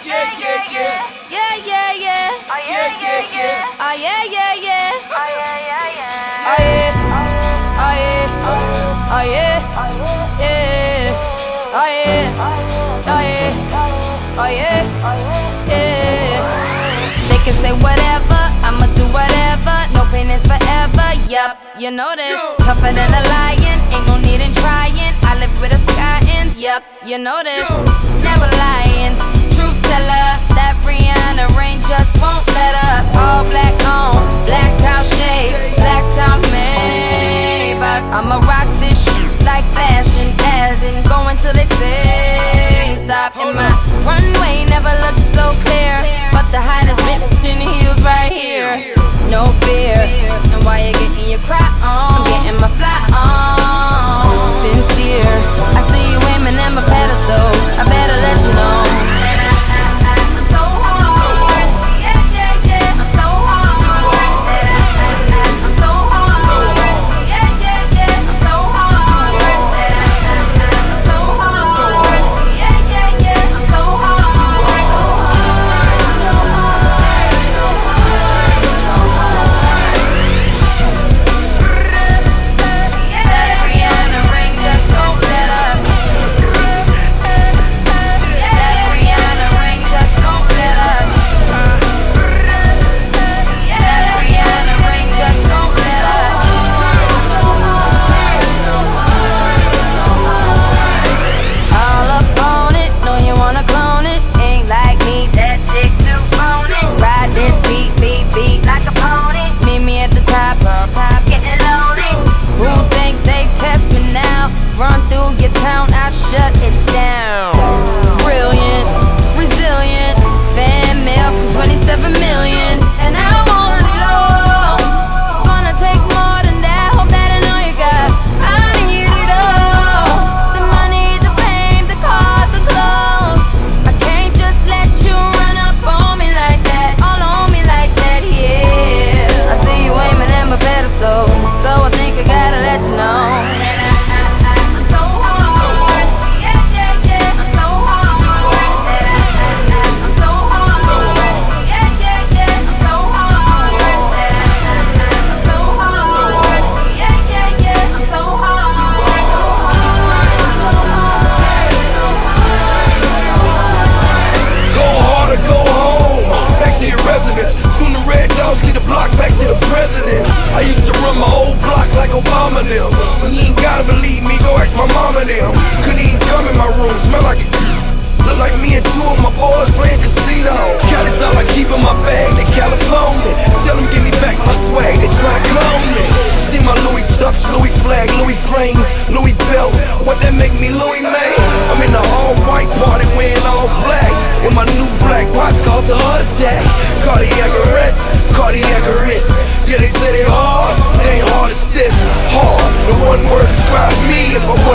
yeah, yeah, yeah. Yeah, yeah, yeah. Oh yeah, yeah, yeah. Oh yeah, yeah, yeah. Oh yeah, yeah, yeah. Oh yeah. Oh yeah. Oh yeah. Yeah. Oh yeah. Oh yeah. Oh yeah. Yeah. They can say whatever, I'ma do whatever. No pain is forever. Yup, you know this. Tougher than a lion, ain't no need in trying. I live with a sky in. Yup, you know this. Never lying. Truth teller, that Rihanna rain just won't let up. All black on, black town shades, black town Maybach. I'ma rock this shit like fashion, as in going till they say stop. And my runway never looked so clear, but the hottest bitch in heels right here. No fear, and while you're getting your cry on, I'm getting my fly on. Sincere, I see you aiming at my pedestal, I better let you know. I'm so hard, yeah, yeah, yeah. I'm so hard, I'm so hard, yeah, yeah, yeah. I'm so hard, I'm so hard, yeah, yeah, yeah. I'm so hard, so hard, so hard, so hard, so hard. That Rihanna ring just won't let up. That Rihanna ring just won't let up. That Rihanna ring just won't let up. All up on it, know you wanna clone it. Ain't like me, that chick too phony. Ride this beat, beat, beat like a pony. Meet me at the top, getting lonely. Who think they test me now? Run through your town, I shut it down. Brilliant, resilient, fan mail from 27 million, and I want it all. It's gonna take more than that. Hope that I know you got. I need it all. The money, the fame, the cars, the clothes. I can't just let you run up on me like that, all on me like that. Yeah, I see you aiming at my pedestal, so I think I gotta let you know. I'm so hard, yeah, yeah, yeah. I'm so hard, I'm so hard, yeah, yeah, yeah. I'm so hard, I'm so hard, yeah, yeah, yeah. I'm so hard, so hard, so hard, so hard. Go hard or go home, back to your residence. Soon the red dogs lead the block back to the presidents. I used to run my old block like Obama them. You ain't gotta believe me, go ask my mama them. Couldn't even come in my room, smell like a look like me and two of my boys playing casino. Cali's all I keep in my bag, they California. Tell them give me back my swag, they try to clone me. See my Louis Chucks, Louis flag, Louis flames, Louis belt. What that make me Louis May? I'm in the all-white party wearing all black, with my new black watch called the heart attack. Cardiac arrest, cardiac arrest. Yeah, they say they hard, they ain't hard as this. Hard, the one word describes me. If I